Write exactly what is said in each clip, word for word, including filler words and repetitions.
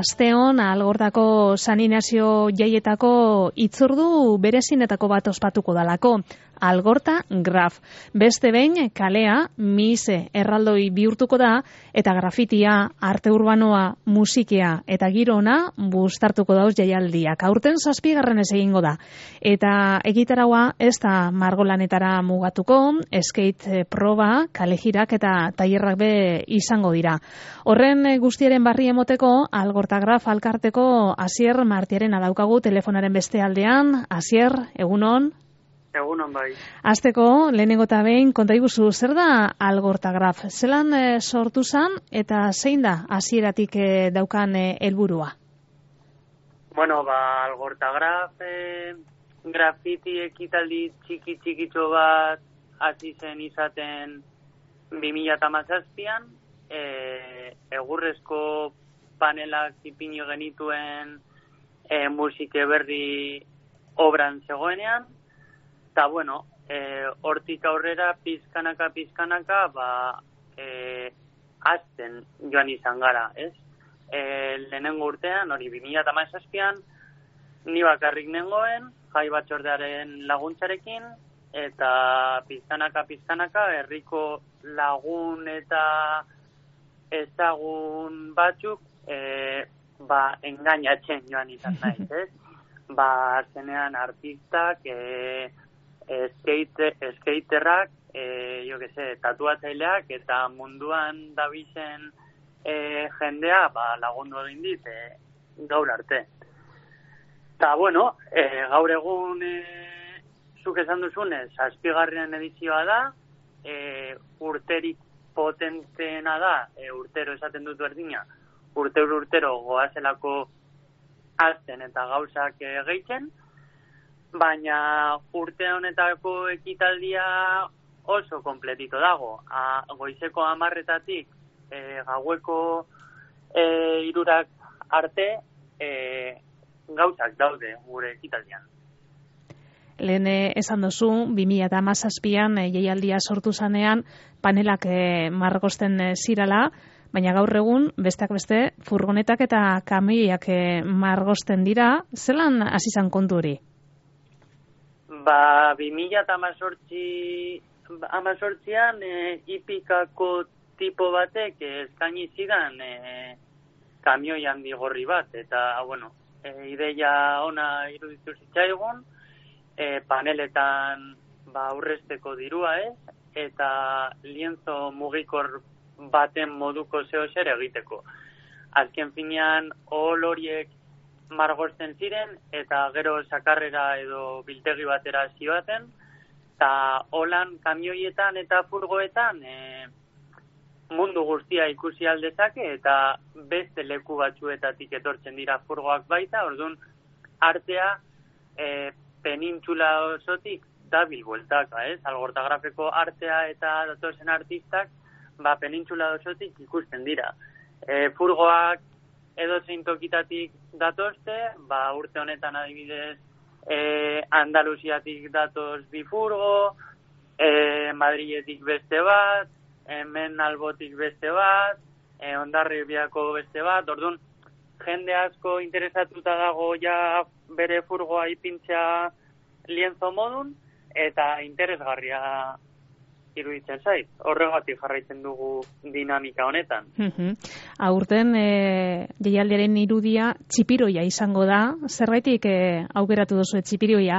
asteon Algortako San Inazio jaietako itzordu berezinetako bat ospatuko dalako. Algorta Graf. Beste behin kalea mise erraldoi bihurtuko da eta grafitia, arte urbanoa, musikia eta giro ona bustartuko dauz jaialdiak. Aurten zazpigarren ez egingo da. Eta egitaraua ez da margolanetara mugatuko, skate proba, kalejirak eta tailerrak be izango dira. Horren guztiaren barri emoteko Algorta Graf alkarteko Asier Martiarena daukagu telefonaren beste aldean. Asier, egunon? Egunon bai. Azteko, lehenengo eta behin, konta iguzu, zer da Algorta Graf? Zelan e, sortu zan eta zein da hasieratik e, daukan e, helburua? Bueno, ba, Algorta Graf, e, grafiti ekitaldi txiki txikitxo bat hasi zen izaten bi mila hamazazpian, e, egurrezko panelak ipini genituen e, musike berri obran zegoenean. Eta, bueno, e, hortik aurrera, pizkanaka, pizkanaka, ba, e, azten joan izan gara, ez? E, lehenengo urtean, hori bi mila hamazazpian, ni bakarrik nengoen, jai batzordearen laguntzarekin, eta pizkanaka, pizkanaka, herriko lagun eta ezagun batzuk, e, ba, engainatzen joan izan naiz, ez? Ba, zenean artistak, e, skate, skaterrak, e, jo que se, tatuatzaileak eta munduan dabizen e, jendea ba, lagundu egin dit e, gaur arte. Eta, bueno, e, gaur egun e, zuk esan duzunez, zazpigarren edizioa da, e, urterik potenteena da, e, urtero esaten dut berdina, urtero urtero goazelako azten eta gauzak e, gehitzen, baina urte honetako ekitaldia oso kompletito dago. A, goizeko hamarretatik e, gaueko e, irurak arte e, gauzak daude gure ekitaldian. Lehen esan duzu, bi mila hamazazpian e, jaialdia sortu zanean panelak e, margosten e, zirala, baina gaur egun, besteak beste, furgonetak eta kamioiak e, margosten dira. Zelan hasi zan kontu hori? Ba, bi mila hamazortzian e, hipikako tipo batek e, eskaini zidan e, kamioi handi gorri bat, eta, bueno, e, ideia ona iruditu zitzaigun, e, paneletan ba, aurrezteko dirua, ez? Eta lienzo mugikor baten moduko zeo zer egiteko. Azken finean, hol horiek margosten ziren, eta gero sakarrera edo biltegi batera zioaten, eta holan kamioietan eta furgoetan e, mundu guztia ikusi aldezake, eta beste leku batzuetatik etortzen dira furgoak baita, orduan artea e, penintxula osotik dabil bueltaka, ez? Algorta Grafeko artea eta datozen artistak, ba, penintxula osotik ikusten dira. E, furgoak edo zein tokitatik datozte, ba, urte honetan adibidez e, Andaluziatik datoz bi furgo, e, Madriletik beste bat, hemen Albotik beste bat, e, Hondarribiako beste bat, orduan jende asko interesatuta dago ja bere furgoa ipintzea lienzo modun, eta interesgarria iruditzen zait. Horregatik jarraitzen dugu dinamika honetan. Uh-huh. Aurten e, jaialdiaren irudia txipiroia izango da. Zerbaitik e, aukeratu duzu txipiroia?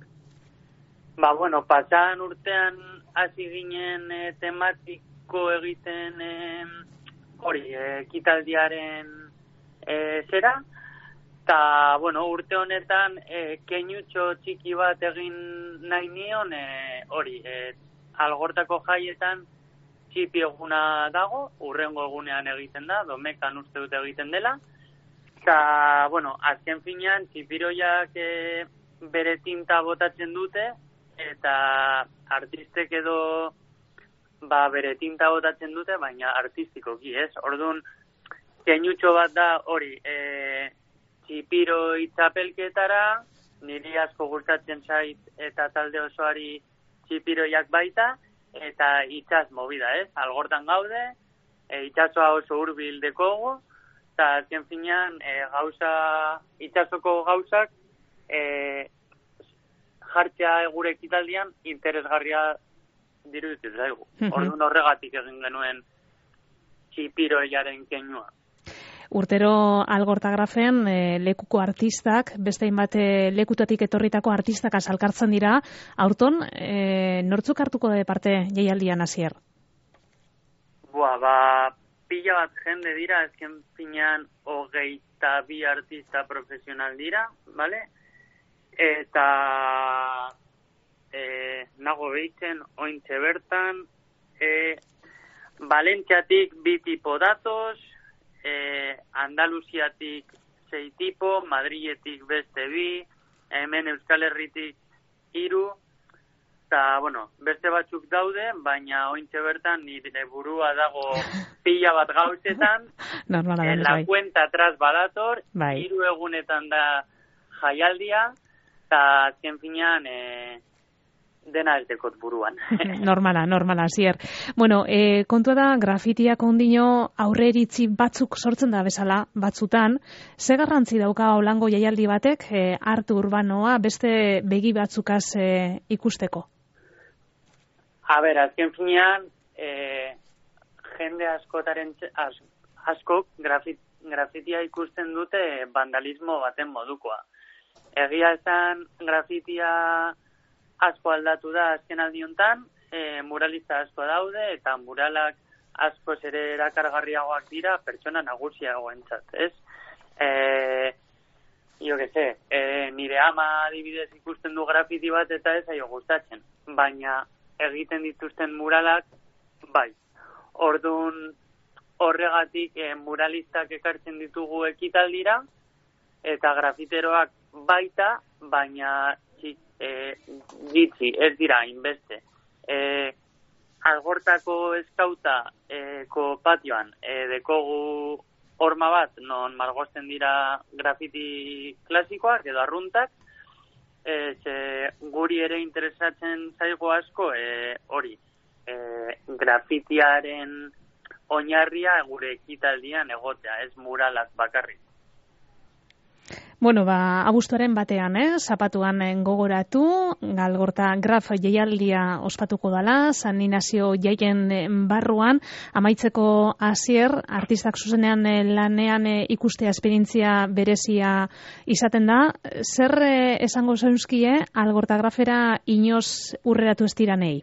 Ba, bueno, pasan urtean hasi ginen e, tematiko egiten e, hori, ekitaldiaren e, zera, eta, bueno, urte honetan e, keinutxo txiki bat egin nahi nion hori, e, Algortako jaietan txipi eguna dago, urrengo egunean egiten da, domekan uste dut egiten dela. Eta, bueno, azken finean, txipiroiak e, bere tinta botatzen dute, eta artistek edo ba, bere tinta botatzen dute, baina artistikoki, ez? Orduan, keinutxo bat da hori, e, txipiro itzapelketara, niri asko gustatzen zait eta talde osoari txipiroiak baita, eta itxas movida, ez? Algortan gaude, e, itxasoa oso hurbil dekogu, eta azken finean e, gauza, itxasoko gauzak e, jartzea gure ekitaldian interesgarria diruditzen zaigu. Orduan horregatik egin genuen txipiroiaren keinua. Urtero Algortagrafen e, lekuko artistak, beste hainbat lekutatik etorritako artistak azalkartzen dira. Aurton, e, nortzuk hartuko da parte jaialdian hasier? Boa, ba, pila bat jende dira, ezken finean hogeita bi artista profesional dira, bale? Eta e, nago behitzen, ointxe bertan, e, Valentziatik bi tipo datos, Eh, Andaluziatik sei tipo, Madriletik beste bi, hemen Euskal Herritik hiru, eta, bueno, beste batzuk daude, baina ointxe bertan nire burua dago pila bat gauzetan, Normala, eh, la bai. cuenta atrás badator, bai. hiru egunetan da jaialdia, eta azken finean eh, dena ez dekot buruan. Normala, normala, zier. Bueno, e, kontua da, grafitiak ondino aurreritzi batzuk sortzen da bezala, batzutan. Ze garrantzi dauka holango jaialdi batek, e, arte urbanoa, beste begi batzukaz e, ikusteko? A ber, azken finean, e, jende askotaren, as, askok grafit, grafitia ikusten dute vandalismo baten modukoa. Egia esan, grafitia asko aldatu da azken aldiontan, e, muralista asko daude, eta muralak asko ere erakargarriagoak dira pertsona nagusiagoentzat, ez? E, jo que se, e, nire ama adibidez ikusten du grafiti bat eta ez aio gustatzen, baina egiten dituzten muralak, bai. Ordun horregatik e, muralistak ekartzen ditugu ekitaldira, eta grafiteroak baita, baina E, gitzi, ez dira, inbeste. E, Algortako eskauta e, ko patioan e, dekogu horma bat, non margosten dira grafiti klasikoak edo arruntak, e, ze guri ere interesatzen zaigo asko e, hori, e, grafitiaren oinarria gure ekitaldian egotea, ez muralak bakarrik. Bueno, ba, abuztuaren batean, eh, zapatuan gogoratu, Algorta Graf jaialdia ospatuko dala, San Inazio jaien barruan, amaitzeko hasier, artistak zuzenean lanean ikustea esperientzia berezia izaten da. Zer eh, esango zauzkie Algorta Grafera inoz urreratu ez diranei?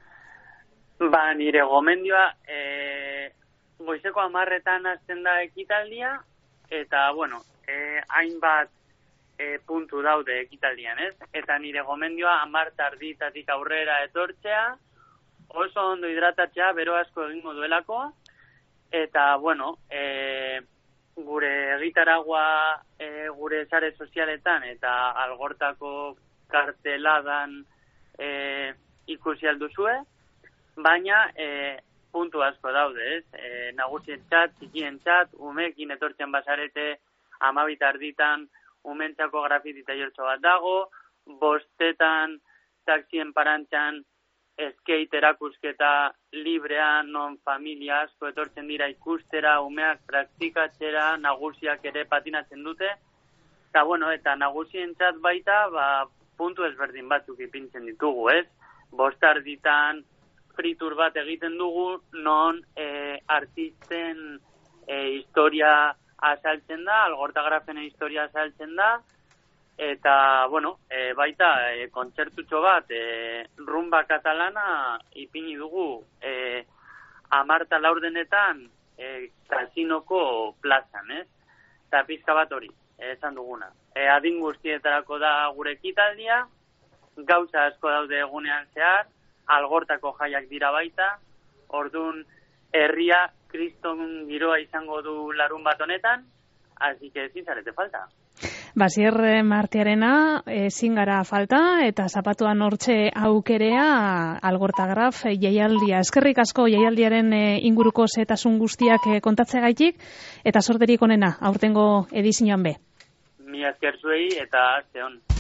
Ba, nire gomendioa, e, goizeko amarretan hasten da ekitaldia, eta, bueno, Eh, hainbat eh, puntu daude ekitaldian, ez? Eta nire gomendioa hamar tarditatik aurrera etortzea, oso ondo hidratatzea, bero asko egingo duelako, eta, bueno, eh, gure egitaragua eh, gure sare sozialetan eta Algortako karteladan eh, ikusi alduzue, baina eh, puntu asko daude, ez? Eh, nagusien txat, txikien txat, umekin etortzen basarete, amabit arditan umentzako grafiti tailertxo bat dago, bostetan taxien parantxan skate erakusketa librean, non familia asko etortzen dira ikustera, umeak praktikatzera, nagusiak ere patinatzen dute, eta bueno, eta nagusien txat baita, ba, puntu ezberdin batzuk ipintzen ditugu, ez? Bost arditan fritur bat egiten dugu, non e, artisten e, historia azaltzen da, Algortagrafenen historia azaltzen da, eta, bueno, e, baita, e, kontzertutxo bat, e, rumba katalana ipini dugu e, amarta laurdenetan e, kasinoko plazan, ez? Eta pizka bat hori, esan duguna. E, adin guztietarako da gure ekitaldia, gauza asko daude egunean zehar, Algortako jaiak dira baita, ordun herria kriston giroa izango du larun bat honetan, hasi que ezin zarete falta. Basier martearena ezin gara falta, eta zapatuan hortxe aukerea Algortagraf jaialdia. Eskerrik asko jaialdiaren inguruko zehetasun guztiak kontatzegaitik, eta sorterik onena, aurtengo edizioan be. Mi esker zuei eta aste on.